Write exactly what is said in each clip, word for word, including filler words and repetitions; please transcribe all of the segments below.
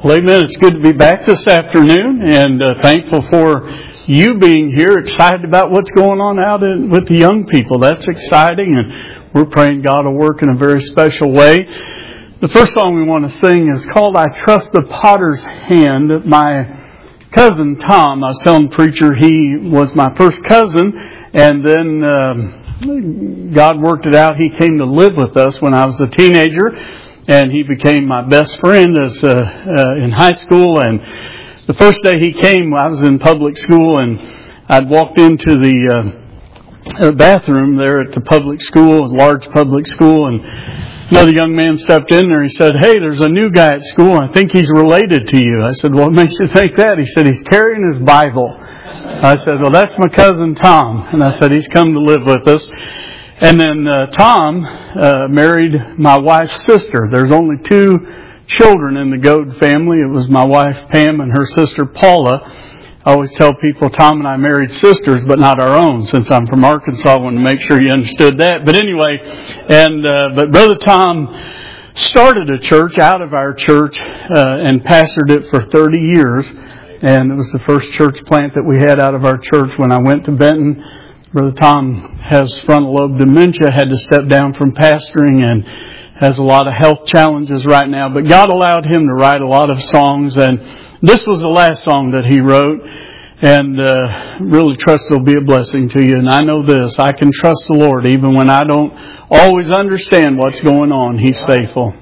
Well, amen. It's good to be back this afternoon, and uh, thankful for you being here, excited about what's going on out in, with the young people. That's exciting, and we're praying God will work in a very special way. The first song we want to sing is called I Trust the Potter's Hand. My cousin Tom, I was telling the preacher he was my first cousin, and then um, God worked it out. He came to live with us when I was a teenager. And he became my best friend as uh, uh, in high school. And the first day he came, I was in public school, and I'd walked into the uh, bathroom there at the public school, a large public school, and another young man stepped in there. He said, "Hey, there's a new guy at school. I think he's related to you." I said, "What makes you think that?" He said, "He's carrying his Bible." I said, "Well, that's my cousin Tom." And I said, "He's come to live with us." And then uh, Tom uh, married my wife's sister. There's only two children in the Goad family. It was my wife Pam and her sister Paula. I always tell people Tom and I married sisters, but not our own. Since I'm from Arkansas, I wanted to make sure you understood that. But anyway, and uh, but Brother Tom started a church out of our church uh, and pastored it for thirty years. And it was the first church plant that we had out of our church when I went to Benton. Brother Tom has frontal lobe dementia, had to step down from pastoring, and has a lot of health challenges right now. But God allowed him to write a lot of songs, and this was the last song that he wrote. And uh, really trust it'll be a blessing to you. And I know this, I can trust the Lord even when I don't always understand what's going on. He's faithful.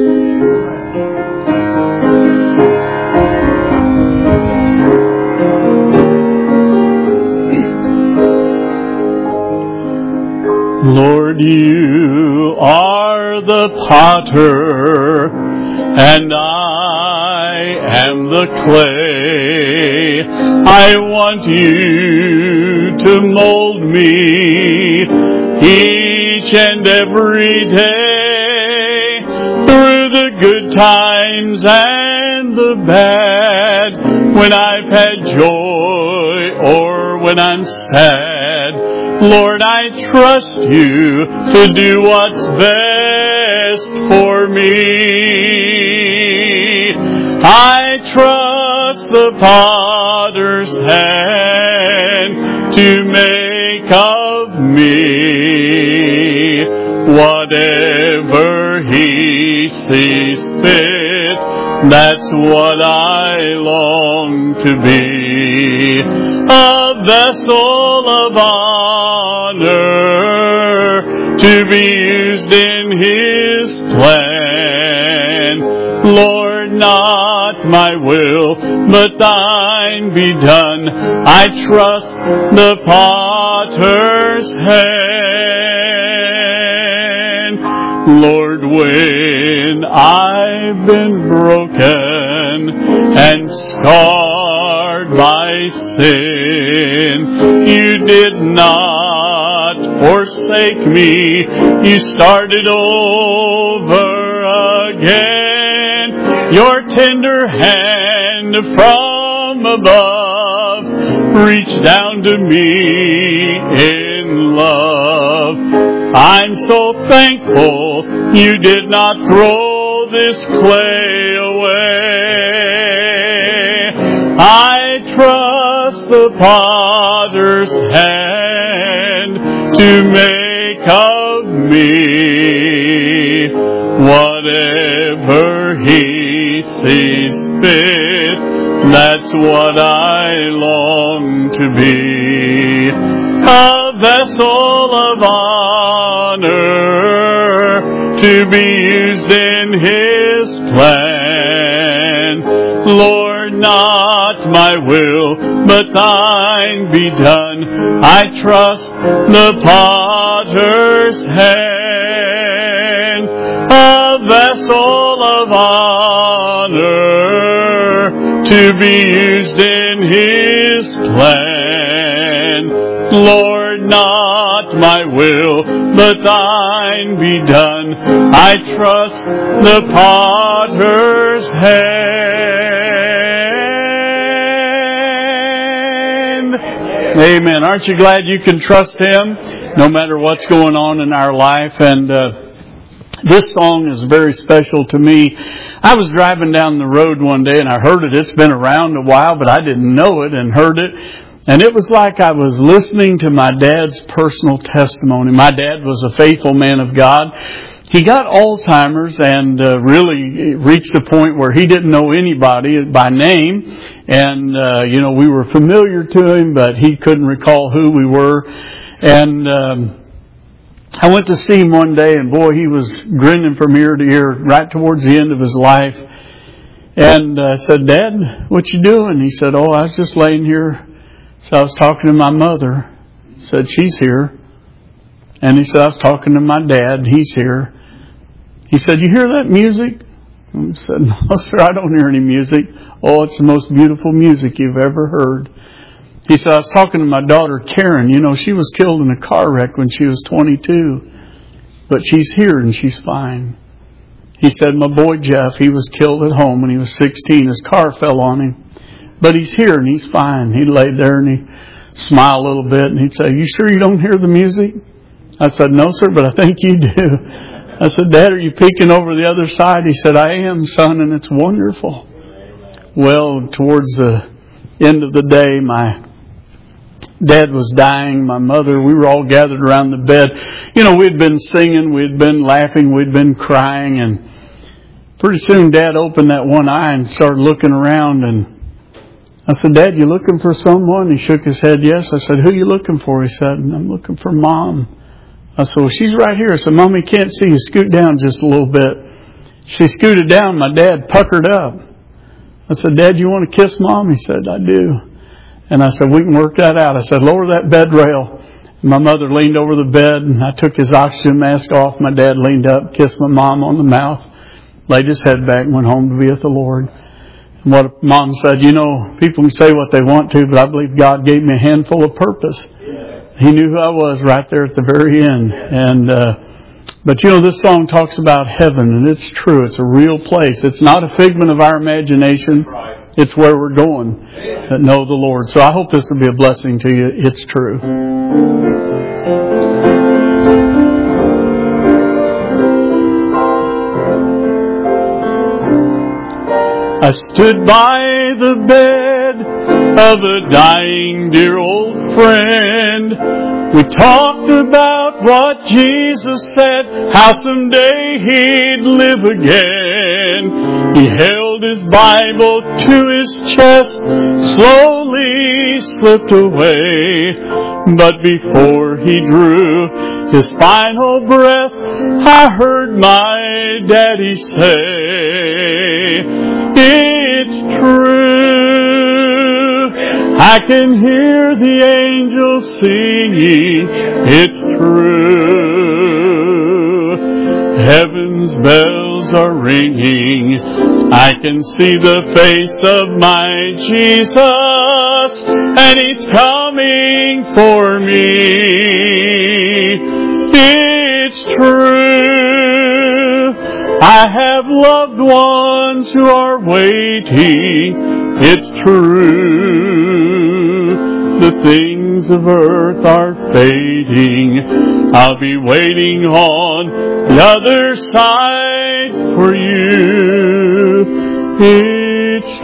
Lord, you are the potter, and I am the clay. I want you to mold me each and every day, through the good times and the bad, when I've had joy or when I'm sad. Lord, I trust you to do what's best for me. I trust the potter's hand to make of me whatever he sees fit. That's what I long to be, a vessel of honor to be used in his plan. Lord, not my will, but thine be done. I trust the potter's hand. Lord, when I've been broken and scarred by sin, you did not forsake me. You started over again. Your tender hand from above reached down to me in love. I'm so thankful you did not throw this clay away. I trust the potter's hand to make of me whatever he sees fit. That's what I long to be, a vessel of honor to be used in his plan. Lord, not my will, but thine be done. I trust the potter's hand, a vessel of honor to be used in his plan. Lord, not my will, but thine be done. I trust the potter's hand. Amen. Aren't you glad you can trust him no matter what's going on in our life? And uh, This song is very special to me. I was driving down the road one day and I heard it. It's been around a while, but I didn't know it and heard it. And it was like I was listening to my dad's personal testimony. My dad was a faithful man of God. He got Alzheimer's and uh, really reached a point where he didn't know anybody by name. And, uh, you know, we were familiar to him, but he couldn't recall who we were. And um, I went to see him one day, and boy, he was grinning from ear to ear right towards the end of his life. And I said, "Dad, what you doing?" He said, "Oh, I was just laying here." So I was talking to my mother. He said, "She's here." And he said, "I was talking to my dad. He's here." He said, "You hear that music?" I said, "No, sir, I don't hear any music." "Oh, it's the most beautiful music you've ever heard." He said, "I was talking to my daughter, Karen. You know, she was killed in a car wreck when she was twenty-two. But she's here and she's fine." He said, "My boy Jeff, he was killed at home when he was sixteen. His car fell on him. But he's here and he's fine." He laid there and he smiled a little bit and he'd say, "You sure you don't hear the music?" I said, "No, sir, but I think you do." I said, "Dad, are you peeking over the other side?" He said, "I am, son, and it's wonderful." Well, towards the end of the day, my Dad was dying. My mother, we were all gathered around the bed. You know, we'd been singing, we'd been laughing, we'd been crying, and pretty soon Dad opened that one eye and started looking around, and I said, "Dad, you looking for someone?" He shook his head, "Yes." I said, "Who you looking for?" He said, "I'm looking for Mom." I said, "Well, she's right here." I said, "Mommy can't see you. Scoot down just a little bit." She scooted down. My dad puckered up. I said, "Dad, you want to kiss Mom?" He said, "I do." And I said, "We can work that out." I said, "Lower that bed rail." My mother leaned over the bed, and I took his oxygen mask off. My dad leaned up, kissed my mom on the mouth, laid his head back, and went home to be with the Lord. And what Mom said, "You know, people can say what they want to, but I believe God gave me a handful of purpose." He knew who I was right there at the very end. And uh, but you know, this song talks about heaven, and it's true. It's a real place. It's not a figment of our imagination. It's where we're going that know the Lord. So I hope this will be a blessing to you. It's true. I stood by the bed of a dying dear old friend. We talked about what Jesus said, how someday He'd live again. He held his Bible to his chest, slowly slipped away. But before he drew his final breath, I heard my daddy say, "It's true." I can hear the angels singing, "It's true." Heaven's bells are ringing. I can see the face of my Jesus, and He's coming for me. It's true. I have loved ones who are waiting. It's true. The things of earth are fading. I'll be waiting on the other side for you. It's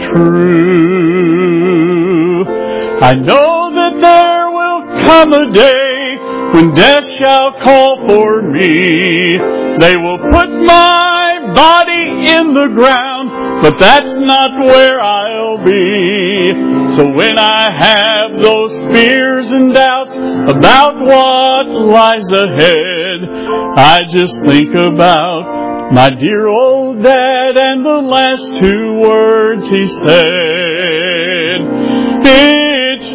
true. I know that there will come a day when death shall call for me. They will put my body in the ground, but that's not where I'll be. So when I have those fears and doubts about what lies ahead, I just think about my dear old dad and the last two words he said. It's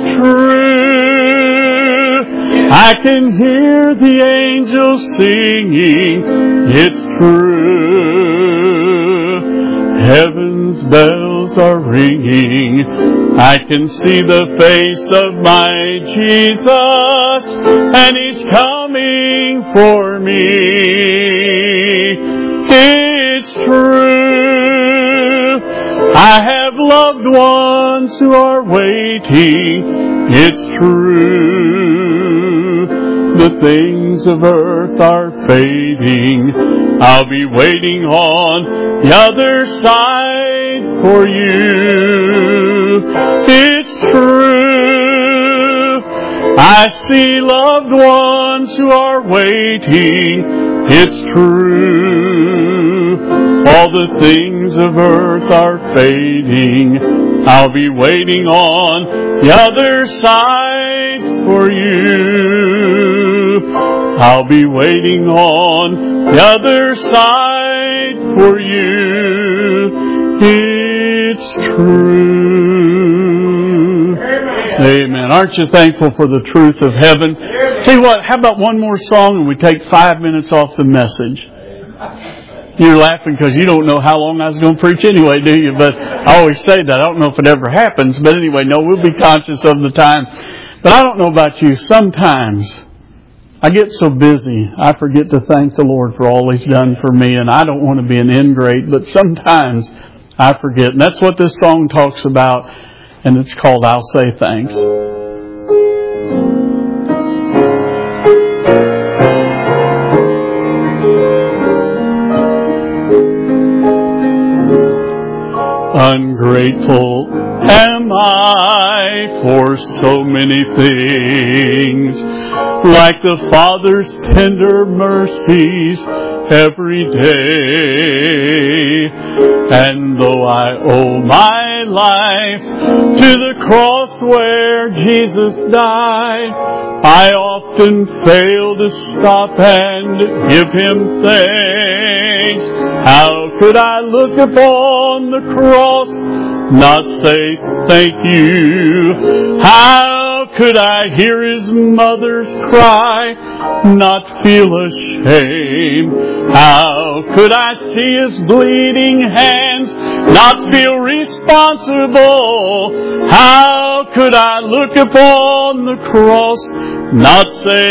true. I can hear the angels singing. It's true. Heaven's bells are ringing. I can see the face of my Jesus, and He's coming for me. It's true. I have loved ones who are waiting. It's true. The things of earth are fading. I'll be waiting on the other side for you. It's true. I see loved ones who are waiting. It's true. All the things of earth are fading. I'll be waiting on the other side for you. I'll be waiting on the other side for you. It's true. Amen. Amen. Aren't you thankful for the truth of heaven? Amen. Tell you what, how about one more song and we take five minutes off the message? You're laughing because you don't know how long I was going to preach anyway, do you? But I always say that. I don't know if it ever happens. But anyway, no, we'll be conscious of the time. But I don't know about you. Sometimes I get so busy, I forget to thank the Lord for all He's done for me. And I don't want to be an ingrate, but sometimes I forget. And that's what this song talks about. And it's called I'll Say Thanks. Ungrateful am I for so many things, like the Father's tender mercies every day. And though I owe my life to the cross where Jesus died, I often fail to stop and give Him thanks. How could I look upon the cross, not say thank you? How could I hear His mother's cry, not feel ashamed? How could I see His bleeding hands, not feel responsible? How could I look upon the cross, not say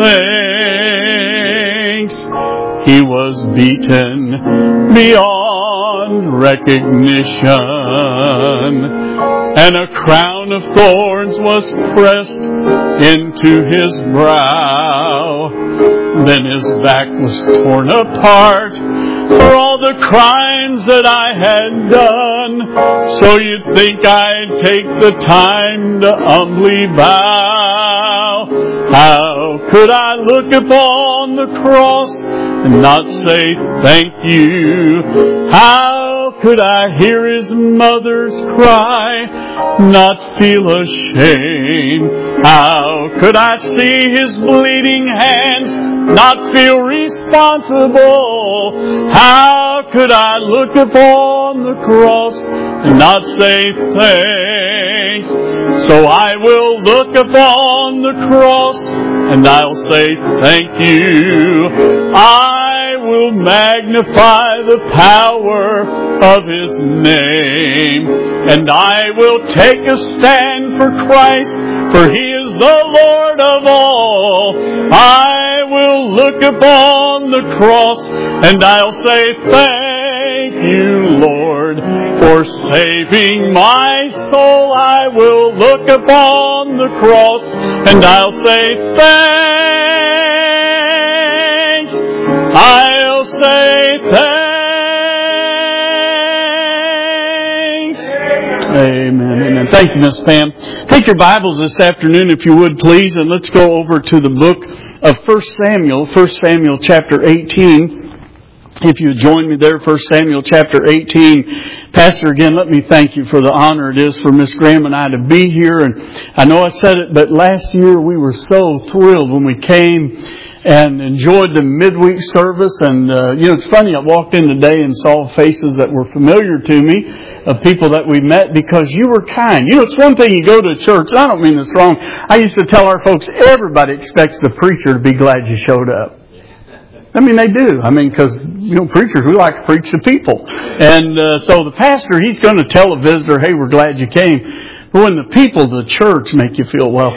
thanks? He was beaten beyond recognition, and a crown of thorns was pressed into His brow. Then His back was torn apart for all the crimes that I had done. So you'd think I'd take the time to humbly bow. How could I look upon the cross and not say thank you? How could I hear His mother's cry, not feel ashamed? How could I see His bleeding hands, not feel responsible? How could I look upon the cross and not say thanks? So I will look upon the cross and I'll say thank you. I will magnify the power of His name, and I will take a stand for Christ, for He is the Lord of all. I will look upon the cross and I'll say thank you, Lord, for saving my soul. I will look upon the cross and I'll say thanks. I'll say thanks. Amen. Amen. Thank you, Miss Pam. Take your Bibles this afternoon, if you would, please, and let's go over to the book of First Samuel, First Samuel chapter eighteen. If you join me there, First Samuel chapter eighteen. Pastor, again, let me thank you for the honor it is for Miss Graham and I to be here. And I know I said it, but last year we were so thrilled when we came and enjoyed the midweek service. And, uh, you know, it's funny, I walked in today and saw faces that were familiar to me, of people that we met, because you were kind. You know, it's one thing you go to a church, and I don't mean this wrong. I used to tell our folks, everybody expects the preacher to be glad you showed up. I mean, they do. I mean, because, you know, preachers, we like to preach to people. And uh, so the pastor, he's going to tell a visitor, hey, we're glad you came. But when the people of the church make you feel welcome,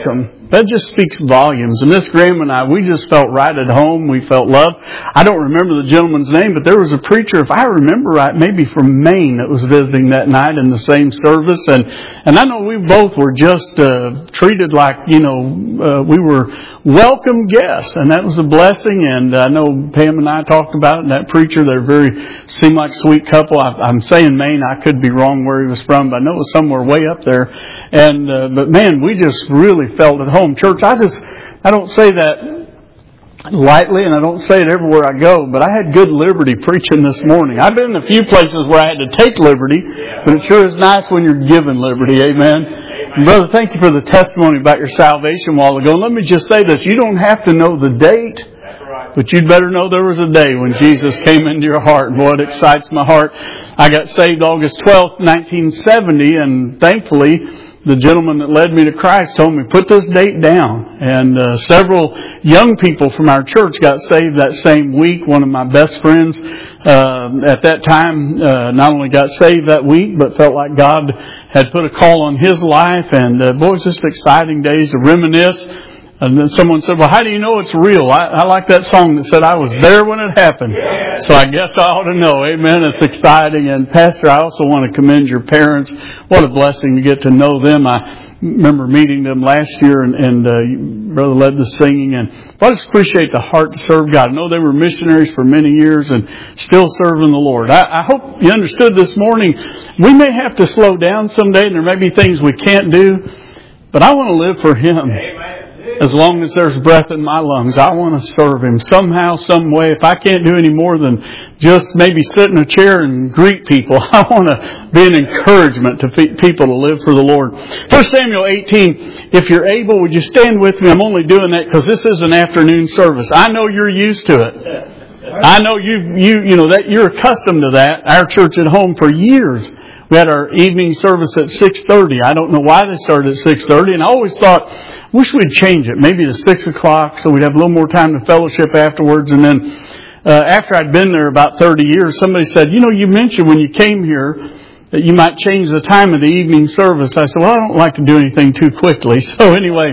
That just speaks volumes. And Miss Graham and I, we just felt right at home. We felt loved. I don't remember the gentleman's name, but there was a preacher, if I remember right, maybe from Maine that was visiting that night in the same service. And, and I know we both were just uh, treated like, you know, uh, we were welcome guests. And that was a blessing. And I know Pam and I talked about it. And that preacher, they're very, seemed like a sweet couple. I, I'm saying Maine. I could be wrong where he was from, but I know it was somewhere way up there. And, uh, but man, we just really felt at home. Home church. I just, I don't say that lightly, and I don't say it everywhere I go, but I had good liberty preaching this morning. I've been in a few places where I had to take liberty, but it sure is nice when you're given liberty. Amen. And brother, thank you for the testimony about your salvation a while ago. And let me just say this. You don't have to know the date, but you'd better know there was a day when Jesus came into your heart. And boy, it excites my heart. I got saved August twelfth, nineteen seventy, and thankfully, the gentleman that led me to Christ told me, put this date down. And uh, several young people from our church got saved that same week. One of my best friends uh, at that time uh, not only got saved that week, but felt like God had put a call on his life. And uh, boy, it's just exciting days to reminisce. And then someone said, well, how do you know it's real? I, I like that song that said, I was there when it happened. So I guess I ought to know. Amen. It's exciting. And Pastor, I also want to commend your parents. What a blessing to get to know them. I remember meeting them last year, and, and uh, Brother led the singing. And I just appreciate the heart to serve God. I know they were missionaries for many years and still serving the Lord. I, I hope you understood this morning. We may have to slow down someday, and there may be things we can't do, but I want to live for Him. Amen. As long as there's breath in my lungs, I want to serve Him somehow, some way. If I can't do any more than just maybe sit in a chair and greet people, I want to be an encouragement to people to live for the Lord. First Samuel eighteen, if you're able, would you stand with me? I'm only doing that because this is an afternoon service. I know you're used to it. I know you, you, you know, that you're accustomed to that. Our church at home for years, we had our evening service at six thirty. I don't know why they started at six thirty, and I always thought, wish we'd change it, maybe to six o'clock, so we'd have a little more time to fellowship afterwards. And then uh, after I'd been there about thirty years, somebody said, you know, you mentioned when you came here that you might change the time of the evening service. I said, well, I don't like to do anything too quickly. So anyway,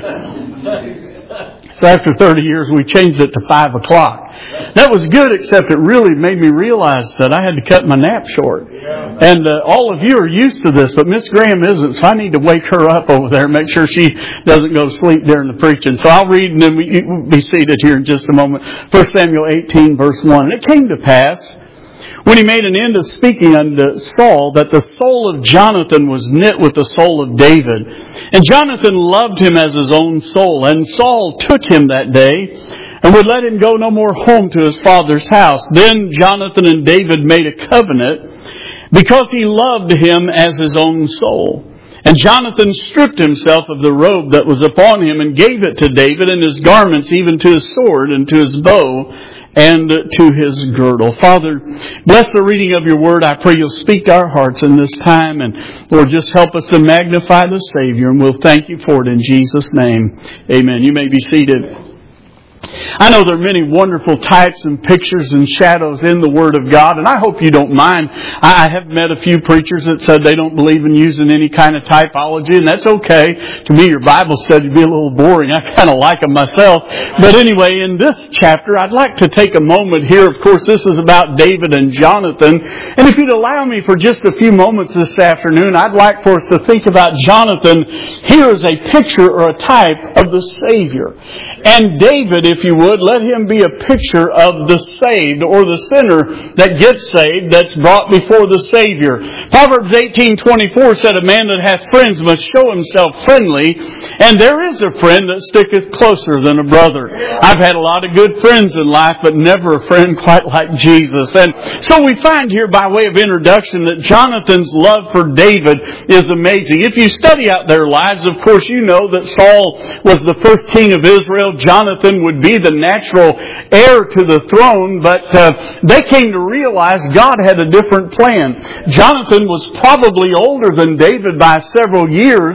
so after thirty years, we changed it to five o'clock. That was good, except it really made me realize that I had to cut my nap short. And uh, all of you are used to this, but Miss Graham isn't, so I need to wake her up over there and make sure she doesn't go to sleep during the preaching. So I'll read, and then we, we'll be seated here in just a moment. First Samuel eighteen, verse one. And it came to pass, when he made an end of speaking unto Saul, that the soul of Jonathan was knit with the soul of David. And Jonathan loved him as his own soul. And Saul took him that day, and would let him go no more home to his father's house. Then Jonathan and David made a covenant, because he loved him as his own soul. And Jonathan stripped himself of the robe that was upon him, and gave it to David, and his garments, even to his sword, and to his bow, and to his girdle. Father, bless the reading of your word. I pray you'll speak to our hearts in this time. And Lord, just help us to magnify the Savior. And we'll thank you for it in Jesus' name. Amen. You may be seated. I know there are many wonderful types and pictures and shadows in the Word of God, and I hope you don't mind. I have met a few preachers that said they don't believe in using any kind of typology, and that's okay. To me, your Bible study would be a little boring. I kind of like them myself. But anyway, in this chapter, I'd like to take a moment here. Of course, this is about David and Jonathan. And if you'd allow me for just a few moments this afternoon, I'd like for us to think about Jonathan here as a picture or a type of the Savior. And David, if you would, let him be a picture of the saved, or the sinner that gets saved, that's brought before the Savior. Proverbs eighteen twenty-four said, a man that hath friends must show himself friendly, and there is a friend that sticketh closer than a brother. I've had a lot of good friends in life, but never a friend quite like Jesus. And so we find here, by way of introduction, that Jonathan's love for David is amazing. If you study out their lives, of course, you know that Saul was the first king of Israel. Jonathan would be the natural heir to the throne, but uh, they came to realize God had a different plan. Jonathan was probably older than David by several years,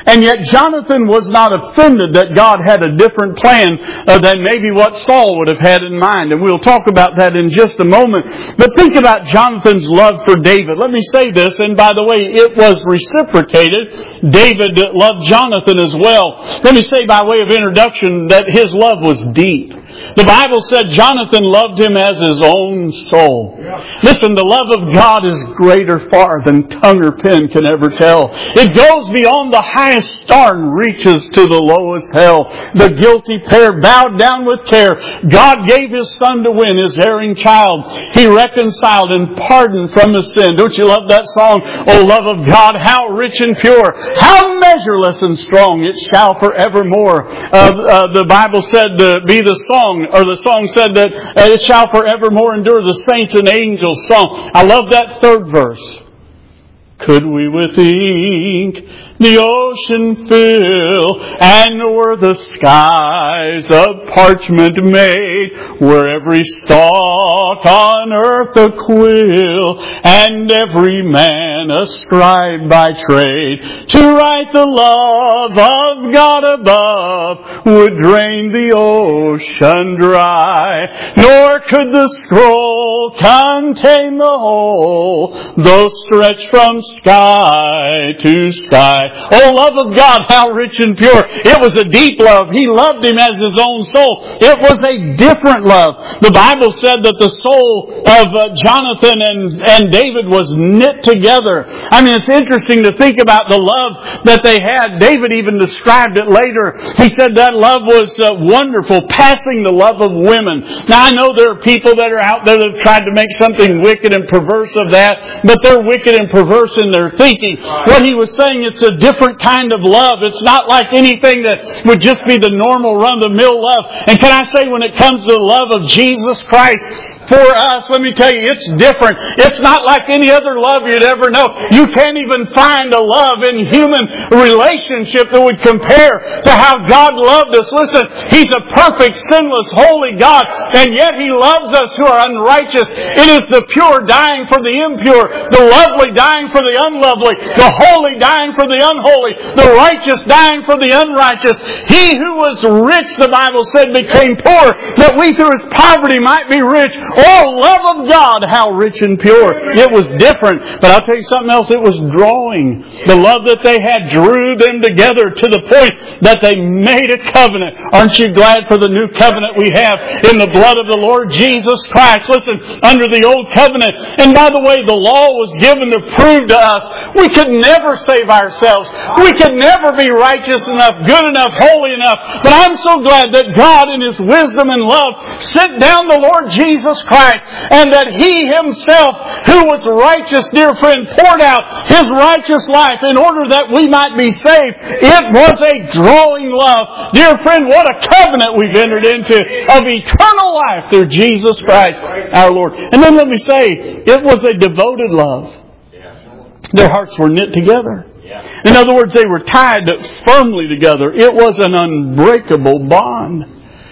And yet Jonathan was not offended that God had a different plan uh, than maybe what Saul would have had in mind. And we'll talk about that in just a moment. But think about Jonathan's love for David. Let me say this, and by the way, it was reciprocated. David loved Jonathan as well. Let me say by way of introduction that his love was deep. The Bible said Jonathan loved him as his own soul. Yeah. Listen, the love of God is greater far than tongue or pen can ever tell. It goes beyond the highest star and reaches to the lowest hell. The guilty pair bowed down with care. God gave His Son to win His erring child. He reconciled and pardoned from his sin. Don't you love that song? Oh, love of God, how rich and pure, how measureless and strong, it shall forevermore. Uh, uh, the Bible said to be the song, or the song said that uh, it shall forevermore endure, the saints and angels' song. I love that third verse. Could we with ink the ocean fill, and were the skies of parchment made, were every stalk on earth a quill, and every man a scribe by trade, to write the love of God above would drain the ocean dry, nor could the scroll contain the whole, though stretched from sky to sky. Oh, love of God, how rich and pure. It was a deep love. He loved him as his own soul. It was a different love. The Bible said that the soul of uh, Jonathan and, and David was knit together. I mean, it's interesting to think about the love that they had. David even described it later. He said that love was uh, wonderful, passing the love of women. Now, I know there are people that are out there that have tried to make something wicked and perverse of that, but they're wicked and perverse in their thinking. What he was saying, it's a different kind of love. It's not like anything that would just be the normal run-of-the-mill love. And can I say, when it comes to the love of Jesus Christ for us, let me tell you, it's different. It's not like any other love you'd ever know. You can't even find a love in human relationship that would compare to how God loved us. Listen, He's a perfect, sinless, holy God, and yet He loves us who are unrighteous. It is the pure dying for the impure, the lovely dying for the unlovely, the holy dying for the unholy, the righteous dying for the unrighteous. He who was rich, the Bible said, became poor, that we through His poverty might be rich. Oh, love of God, how rich and pure. It was different. But I'll tell you something else. It was drawing. The love that they had drew them together to the point that they made a covenant. Aren't you glad for the new covenant we have in the blood of the Lord Jesus Christ? Listen, under the old covenant. And by the way, the law was given to prove to us we could never save ourselves. We could never be righteous enough, good enough, holy enough. But I'm so glad that God in His wisdom and love sent down the Lord Jesus Christ, and that He Himself, who was righteous, dear friend, poured out His righteous life in order that we might be saved. It was a drawing love. Dear friend, what a covenant we've entered into of eternal life through Jesus Christ our Lord. And then let me say, it was a devoted love. Their hearts were knit together. In other words, they were tied firmly together. It was an unbreakable bond.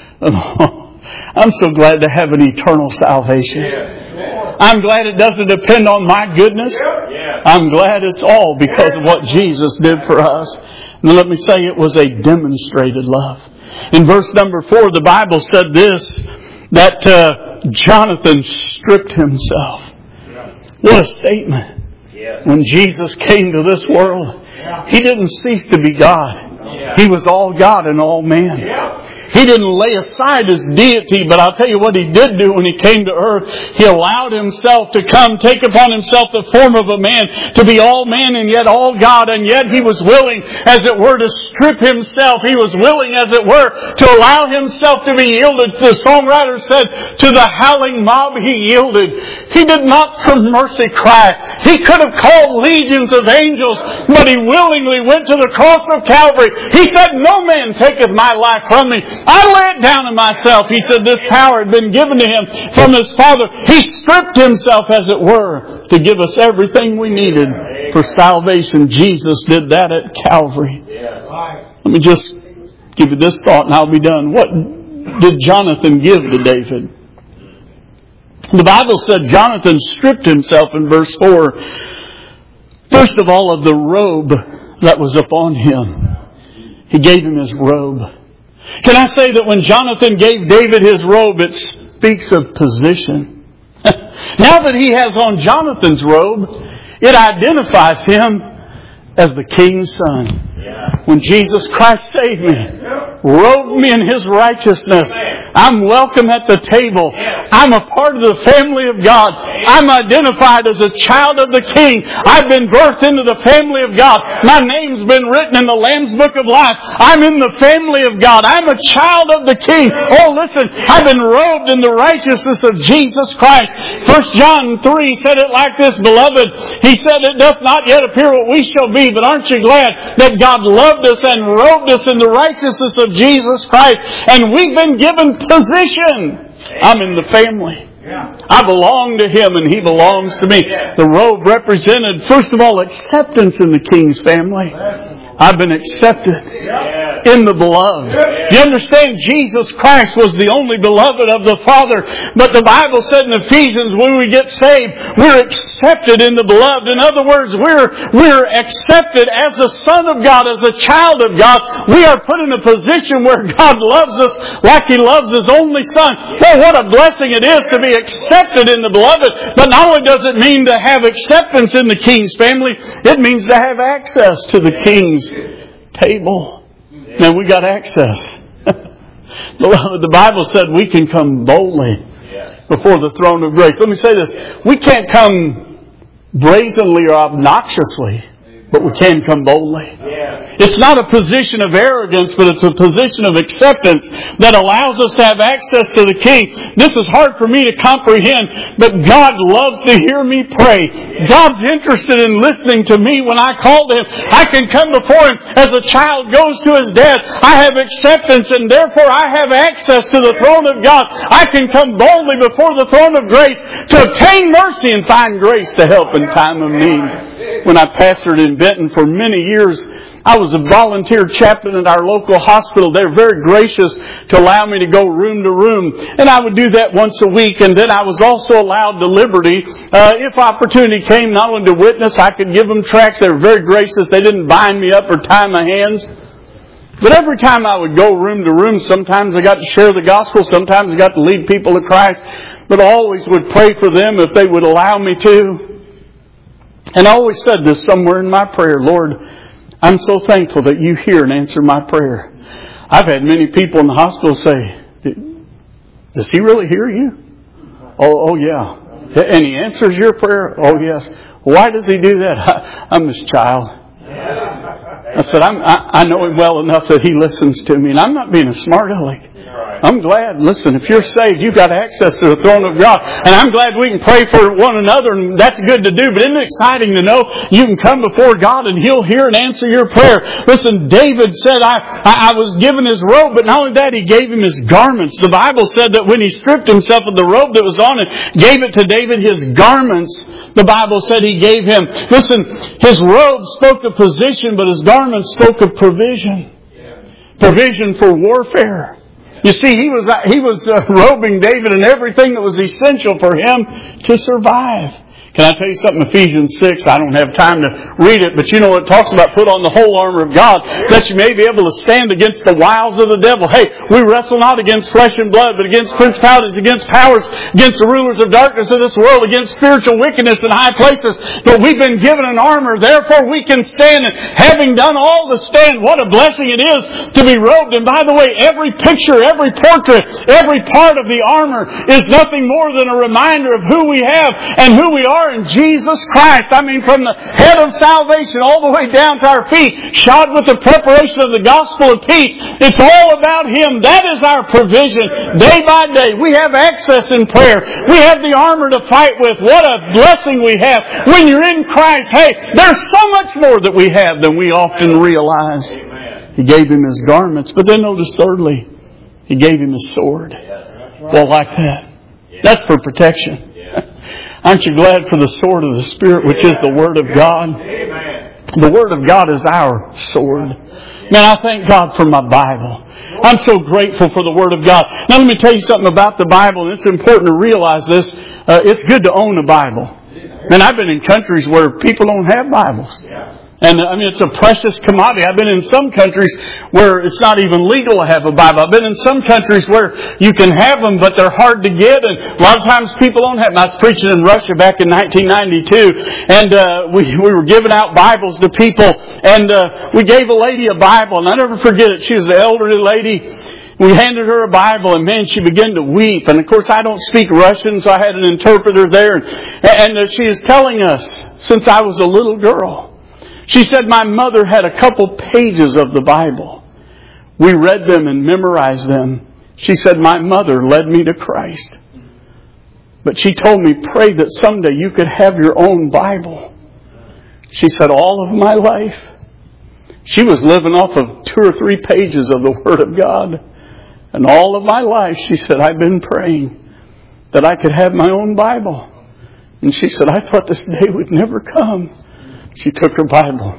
I'm so glad to have an eternal salvation. I'm glad it doesn't depend on my goodness. I'm glad it's all because of what Jesus did for us. And let me say, it was a demonstrated love. In verse number four, the Bible said this, that uh, Jonathan stripped himself. What a statement. When Jesus came to this world, He didn't cease to be God. He was all God and all man. He didn't lay aside His deity, but I'll tell you what He did do when He came to earth. He allowed Himself to come, take upon Himself the form of a man, to be all man and yet all God. And yet He was willing, as it were, to strip Himself. He was willing, as it were, to allow Himself to be yielded. The songwriter said, to the howling mob He yielded. He did not for mercy cry. He could have called legions of angels, but He willingly went to the cross of Calvary. He said, no man taketh my life from me. I lay it down in myself. He said this power had been given to Him from His Father. He stripped Himself, as it were, to give us everything we needed for salvation. Jesus did that at Calvary. Let me just give you this thought and I'll be done. What did Jonathan give to David? The Bible said Jonathan stripped himself in verse four. First of all, of the robe that was upon him. He gave him his robe. Can I say that when Jonathan gave David his robe, it speaks of position. Now that he has on Jonathan's robe, it identifies him as the king's son. When Jesus Christ saved me, robed me in His righteousness, I'm welcome at the table. I'm a part of the family of God. I'm identified as a child of the King. I've been birthed into the family of God. My name's been written in the Lamb's Book of Life. I'm in the family of God. I'm a child of the King. Oh, listen, I've been robed in the righteousness of Jesus Christ. First John three said it like this, beloved. He said, it doth not yet appear what we shall be, but aren't you glad that God loved us and robed us in the righteousness of Jesus Christ, and we've been given position. I'm in the family. I belong to Him and He belongs to me. The robe represented, first of all, acceptance in the King's family. I've been accepted in the beloved. You understand, Jesus Christ was the only beloved of the Father. But the Bible said in Ephesians, when we get saved, we're accepted in the beloved. In other words, we're, we're accepted as a son of God, as a child of God. We are put in a position where God loves us like He loves His only Son. Well, what a blessing it is to be accepted in the beloved. But not only does it mean to have acceptance in the King's family, it means to have access to the King's table. Now we got access. The Bible said we can come boldly before the throne of grace. Let me say this. We can't come brazenly or obnoxiously, but we can come boldly. It's not a position of arrogance, but it's a position of acceptance that allows us to have access to the King. This is hard for me to comprehend, but God loves to hear me pray. God's interested in listening to me when I call to Him. I can come before Him as a child goes to his dad. I have acceptance, and therefore I have access to the throne of God. I can come boldly before the throne of grace to obtain mercy and find grace to help in time of need. When I pastored in Benton for many years, I was a volunteer chaplain at our local hospital. They were very gracious to allow me to go room to room. And I would do that once a week. And then I was also allowed the liberty, uh, if opportunity came, not only to witness, I could give them tracts. They were very gracious. They didn't bind me up or tie my hands. But every time I would go room to room, sometimes I got to share the gospel. Sometimes I got to lead people to Christ. But I always would pray for them if they would allow me to. And I always said this somewhere in my prayer, Lord, I'm so thankful that You hear and answer my prayer. I've had many people in the hospital say, does He really hear you? Oh, oh yeah. And He answers your prayer? Oh yes. Why does He do that? I, I'm His child. I said, I'm, I, I know Him well enough that He listens to me. And I'm not being a smart aleck. I'm glad, listen, if you're saved, you've got access to the throne of God. And I'm glad we can pray for one another, and that's good to do. But isn't it exciting to know you can come before God and He'll hear and answer your prayer? Listen, David said, I, I, I was given his robe, but not only that, he gave him his garments. The Bible said that when he stripped himself of the robe that was on him, gave it to David, his garments, the Bible said He gave him. Listen, his robe spoke of position, but his garments spoke of provision. Provision for warfare. You see, he was he was uh, robing David in everything that was essential for him to survive. Can I tell you something? Ephesians six, I don't have time to read it, but you know it talks about put on the whole armor of God that you may be able to stand against the wiles of the devil. Hey, we wrestle not against flesh and blood, but against principalities, against powers, against the rulers of darkness of this world, against spiritual wickedness in high places. But we've been given an armor, therefore we can stand. And having done all to stand, what a blessing it is to be robed. And by the way, every picture, every portrait, every part of the armor is nothing more than a reminder of who we have and who we are in Jesus Christ. I mean, from the head of salvation all the way down to our feet, shod with the preparation of the gospel of peace. It's all about Him. That is our provision. Day by day, we have access in prayer. We have the armor to fight with. What a blessing we have. When you're in Christ, hey, there's so much more that we have than we often realize. He gave him his garments. But then notice thirdly, He gave him his sword. Well, like that. That's for protection. Aren't you glad for the sword of the Spirit, which is the Word of God? The Word of God is our sword. Man, I thank God for my Bible. I'm so grateful for the Word of God. Now let me tell you something about the Bible, and it's important to realize this. Uh, it's good to own a Bible. Man, I've been in countries where people don't have Bibles. And I mean, it's a precious commodity. I've been in some countries where it's not even legal to have a Bible. I've been in some countries where you can have them, but they're hard to get. And a lot of times people don't have them. I was preaching in Russia back in nineteen ninety-two, and uh, we we were giving out Bibles to people, and uh, we gave a lady a Bible, and I never forget it. She was an elderly lady. We handed her a Bible, and man, she began to weep. And of course, I don't speak Russian, so I had an interpreter there, and, and uh, she is telling us, since I was a little girl. She said my mother had a couple pages of the Bible. We read them and memorized them. She said my mother led me to Christ. But she told me, pray that someday you could have your own Bible. She said all of my life, she was living off of two or three pages of the Word of God. And all of my life, she said, I've been praying that I could have my own Bible. And she said, I thought this day would never come. She took her Bible,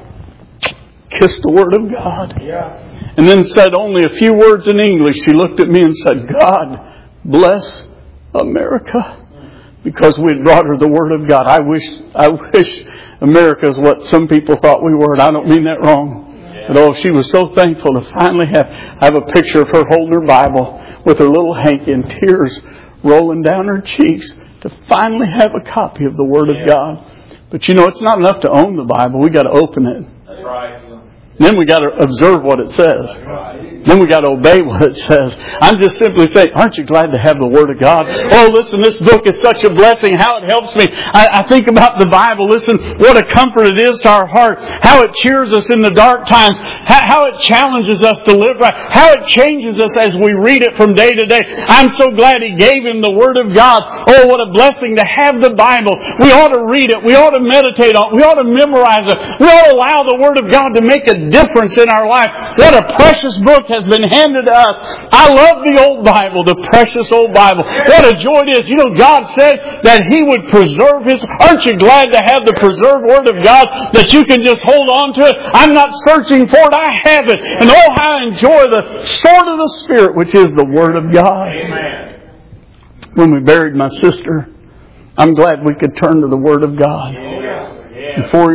kissed the Word of God, and then said only a few words in English. She looked at me and said, God bless America. Because we had brought her the Word of God. I wish, I wish America is what some people thought we were, and I don't mean that wrong. But oh, she was so thankful to finally have, I have a picture of her holding her Bible with her little hanky and tears rolling down her cheeks to finally have a copy of the Word of God. But you know, it's not enough to own the Bible. We got to open it. That's right. Then we got to observe what it says. Then we got to obey what it says. I'm just simply saying, aren't you glad to have the Word of God? Oh, listen, this book is such a blessing. How it helps me. I, I think about the Bible. Listen, what a comfort it is to our heart. How it cheers us in the dark times. How, how it challenges us to live right. How it changes us as we read it from day to day. I'm so glad He gave Him the Word of God. Oh, what a blessing to have the Bible. We ought to read it. We ought to meditate on it. We ought to memorize it. We ought to allow the Word of God to make a difference in our life. What a precious book has been handed to us. I love the old Bible, the precious old Bible. What a joy it is. You know, God said that He would preserve His... Aren't you glad to have the preserved Word of God that you can just hold on to it? I'm not searching for it. I have it. And oh, how I enjoy the sword of the Spirit, which is the Word of God. Amen. When we buried my sister, I'm glad we could turn to the Word of God. Yeah. Before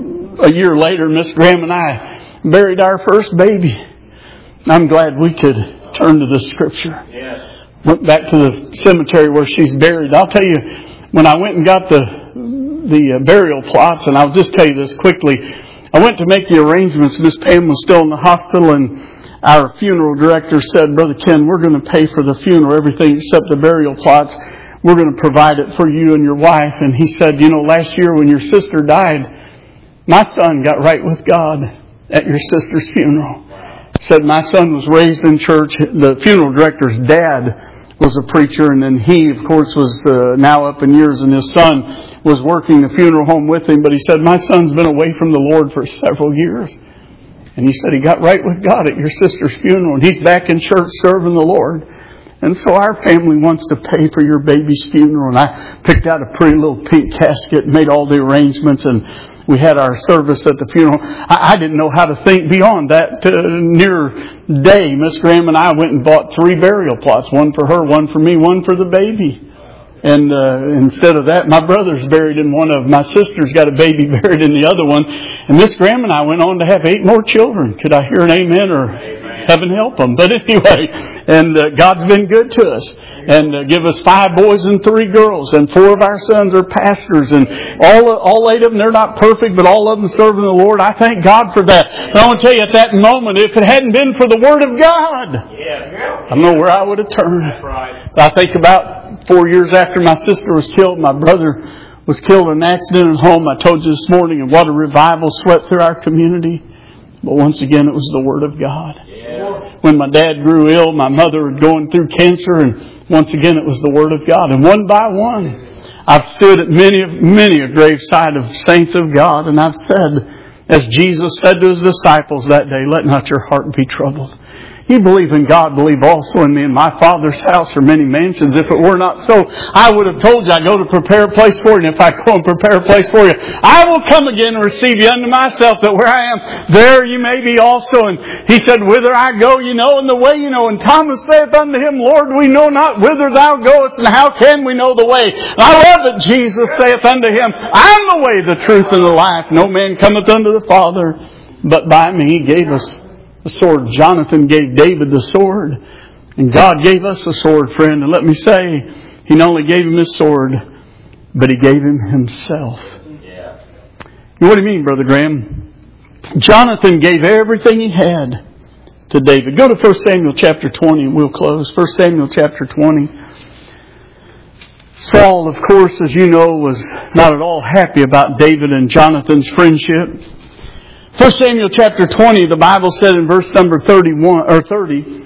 a year later, Miss Graham and I buried our first baby. I'm glad we could turn to the Scripture. Yes. Went back to the cemetery where she's buried. I'll tell you, when I went and got the the uh, burial plots, and I'll just tell you this quickly. I went to make the arrangements. Miss Pam was still in the hospital, and our funeral director said, Brother Ken, we're going to pay for the funeral, everything except the burial plots. We're going to provide it for you and your wife. And he said, you know, last year when your sister died, my son got right with God at your sister's funeral. Said my son was raised in church. The funeral director's dad was a preacher, and then he, of course, was uh, now up in years, and his son was working the funeral home with him. But he said, my son's been away from the Lord for several years. And he said he got right with God at your sister's funeral, and he's back in church serving the Lord. And so our family wants to pay for your baby's funeral. And I picked out a pretty little pink casket and made all the arrangements, and we had our service at the funeral. I, I didn't know how to think beyond that uh, near day. Miss Graham and I went and bought three burial plots. One for her, one for me, one for the baby. And uh, instead of that, my brother's buried in one of them. My sister's got a baby buried in the other one. And Miss Graham and I went on to have eight more children. Could I hear an amen or amen. Heaven help them? But anyway, and uh, God's been good to us. And uh, give us five boys and three girls. And four of our sons are pastors. And all all eight of them, they're not perfect, but all of them serving the Lord. I thank God for that. But I want to tell you, at that moment, if it hadn't been for the Word of God, Yes. I don't know where I would have turned. That's right. I think about four years after my sister was killed, my brother was killed in an accident at home. I told you this morning, and what a revival swept through our community. But once again, it was the Word of God. Yeah. When my dad grew ill, my mother was going through cancer, and once again, it was the Word of God. And one by one, I've stood at many, many a graveside of saints of God, and I've said, as Jesus said to His disciples that day, let not your heart be troubled. You believe in God, believe also in me. In my Father's house are many mansions. If it were not so, I would have told you I go to prepare a place for you. And if I go and prepare a place for you, I will come again and receive you unto myself, that where I am, there you may be also. And he said, whither I go, you know, and the way you know. And Thomas saith unto him, Lord, we know not whither thou goest, and how can we know the way? And I love that Jesus saith unto him, I am the way, the truth, and the life. No man cometh unto the Father but by me. He gave us the sword. Jonathan gave David the sword. And God gave us the sword, friend. And let me say, He not only gave him his sword, but He gave him Himself. Yeah. What do you mean, Brother Graham? Jonathan gave everything he had to David. Go to First Samuel chapter twenty and we'll close. First Samuel chapter twenty. Saul, of course, as you know, was not at all happy about David and Jonathan's friendship. First Samuel chapter twenty, the Bible said in verse number thirty-one or thirty,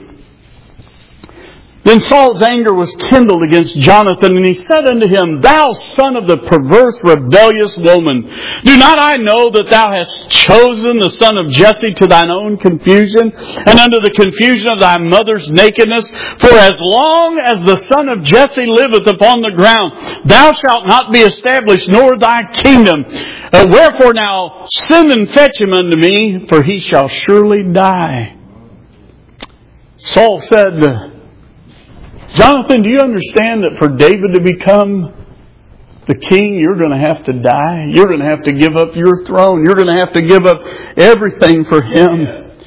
then Saul's anger was kindled against Jonathan, and he said unto him, Thou son of the perverse, rebellious woman, do not I know that thou hast chosen the son of Jesse to thine own confusion, and unto the confusion of thy mother's nakedness? For as long as the son of Jesse liveth upon the ground, thou shalt not be established, nor thy kingdom. Uh, wherefore now send and fetch him unto me, for he shall surely die. Saul said, Jonathan, do you understand that for David to become the king, you're going to have to die? You're going to have to give up your throne. You're going to have to give up everything for him.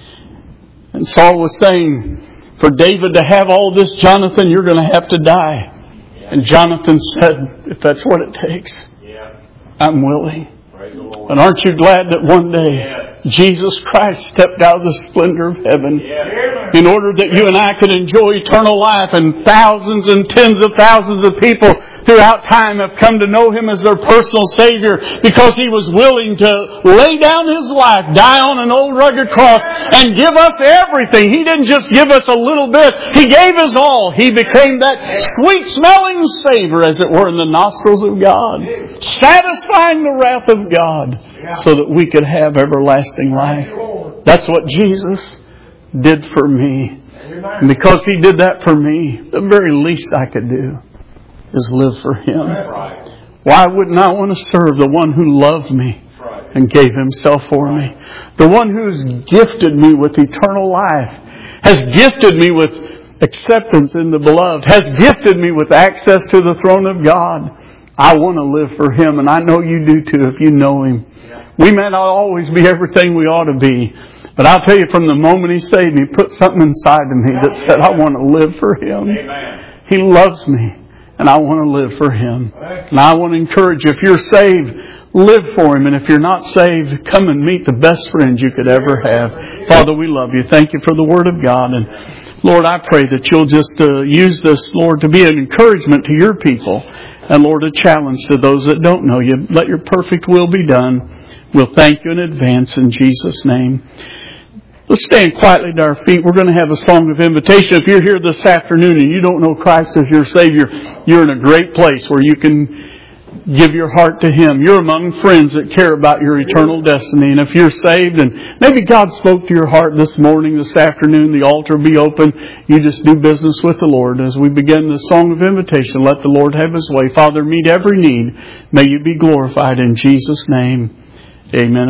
And Saul was saying, for David to have all this, Jonathan, you're going to have to die. And Jonathan said, if that's what it takes, I'm willing. And aren't you glad that one day Jesus Christ stepped out of the splendor of heaven in order that you and I could enjoy eternal life, and thousands and tens of thousands of people throughout time have come to know Him as their personal Savior because He was willing to lay down His life, die on an old rugged cross, and give us everything. He didn't just give us a little bit. He gave us all. He became that sweet-smelling savor, as it were, in the nostrils of God, satisfying the wrath of God so that we could have everlasting life. That's what Jesus did for me. And because He did that for me, the very least I could do is live for Him. Why wouldn't I want to serve the one who loved me and gave Himself for me? The one who's gifted me with eternal life, has gifted me with acceptance in the beloved, has gifted me with access to the throne of God. I want to live for Him, and I know you do too if you know Him. We may not always be everything we ought to be, but I'll tell you, from the moment He saved me, He put something inside of me that said, I want to live for Him. Amen. He loves me, and I want to live for Him. And I want to encourage you, if you're saved, live for Him. And if you're not saved, come and meet the best friends you could ever have. Father, we love you. Thank you for the Word of God. And Lord, I pray that you'll just uh, use this, Lord, to be an encouragement to your people. And Lord, a challenge to those that don't know you. Let your perfect will be done. We'll thank you in advance in Jesus' name. Let's stand quietly to our feet. We're going to have a song of invitation. If you're here this afternoon and you don't know Christ as your Savior, you're in a great place where you can give your heart to Him. You're among friends that care about your eternal destiny. And if you're saved and maybe God spoke to your heart this morning, this afternoon, the altar will be open. You just do business with the Lord. As we begin the song of invitation, let the Lord have His way. Father, meet every need. May you be glorified in Jesus' name. Amen.